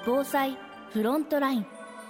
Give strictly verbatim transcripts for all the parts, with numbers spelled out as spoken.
防災フロントライン。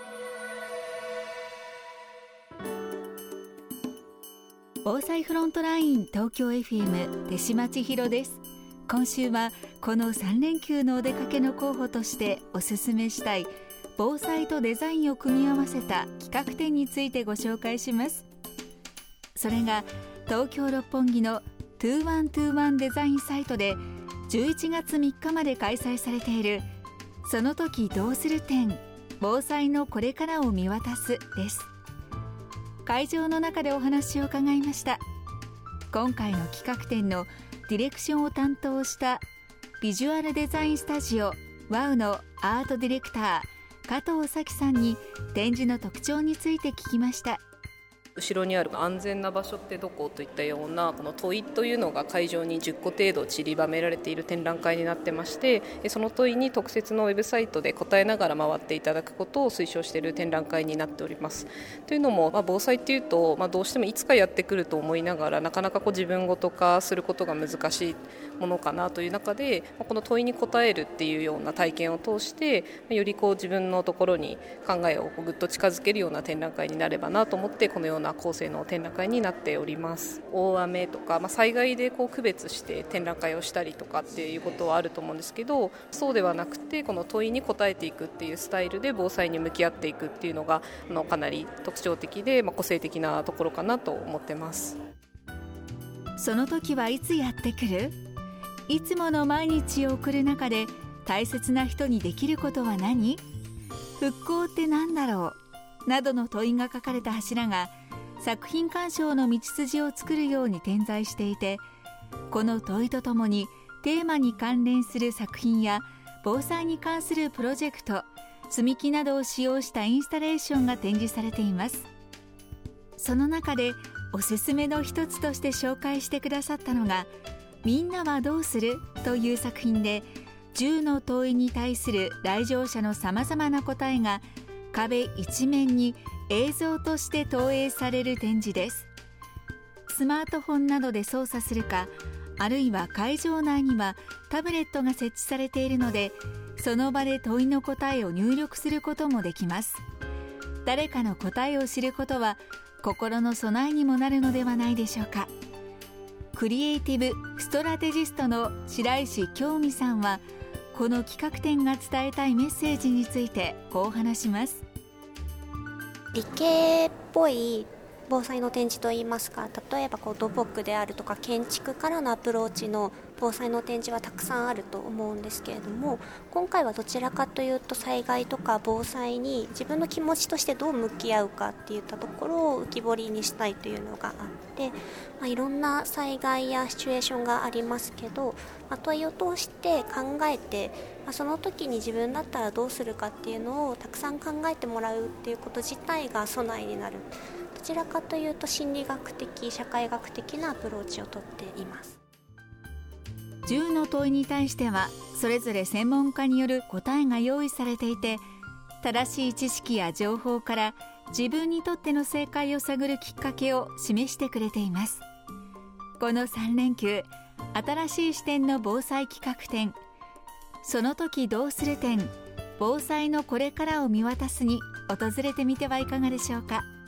防災フロントライン東京 エフエム 手島千尋です。今週はこのさん連休のお出かけの候補としておすすめしたい防災とデザインを組み合わせた企画展についてご紹介します。それが東京六本木のにせんにじゅういちデザインサイトでじゅういちがつみっかまで開催されているその時どうする展、防災のこれからを見渡すです。会場の中でお話を伺いました。今回の企画展のディレクションを担当したビジュアルデザインスタジオ ワウ のアートディレクター加藤咲さんに展示の特徴について聞きました。 後ろにある安全な場所ってどこといったようなこの問いというのが会場にじゅっこ程度散りばめられている展覧会になってまして、その問いに特設のウェブサイトで答えながら回っていただくことを推奨している展覧会になっております。というのも、まあ、防災っていうと、まあ、どうしてもいつかやってくると思いながらなかなかこう自分ごと化することが難しいものかなという中で、この問いに答えるっていうような体験を通してよりこう自分のところに考えをぐっと近づけるような展覧会になればなと思ってこのようなな構成の展覧会になっております。大雨とか、まあ、災害でこう区別して展覧会をしたりとかっていうことはあると思うんですけど、そうではなくてこの問いに答えていくっていうスタイルで防災に向き合っていくっていうのがあのかなり特徴的で、まあ、個性的なところかなと思ってます。 その時はいつやってくる？いつもの毎日を送る中で大切な人にできることは何？復興って何だろう？などの問いが書かれた柱が作品鑑賞の道筋を作るように点在していて、この問いとともにテーマに関連する作品や防災に関するプロジェクト、積み木などを使用したインスタレーションが展示されています。その中でおすすめの一つとして紹介してくださったのがみんなはどうする？という作品で、じゅうの問いに対する来場者のさまざまな答えが壁一面に映像として投影される展示です。スマートフォンなどで操作するか、あるいは会場内にはタブレットが設置されているので、その場で問いの答えを入力することもできます。誰かの答えを知ることは心の備えにもなるのではないでしょうか。クリエイティブ・ストラテジストの白石京美さんは、この企画展が伝えたいメッセージについてこう話します。 理系っぽい防災の展示といいますか、例えばこう土木であるとか建築からのアプローチの防災の展示はたくさんあると思うんですけれども、今回はどちらかというと災害とか防災に自分の気持ちとしてどう向き合うかっていったところを浮き彫りにしたいというのがあって、まあ、いろんな災害やシチュエーションがありますけど、まあ、問いを通して考えて、まあ、その時に自分だったらどうするかっていうのをたくさん考えてもらうっていうこと自体が備えになる。どちらかというと心理学的、社会学的なアプローチをとっています。 じゅうの問いに対してはそれぞれ専門家による答えが用意されていて、正しい知識や情報から自分にとっての正解を探るきっかけを示してくれています。このさん連休、新しい視点の防災企画展、その時どうする展、防災のこれからを見渡すに訪れてみてはいかがでしょうか。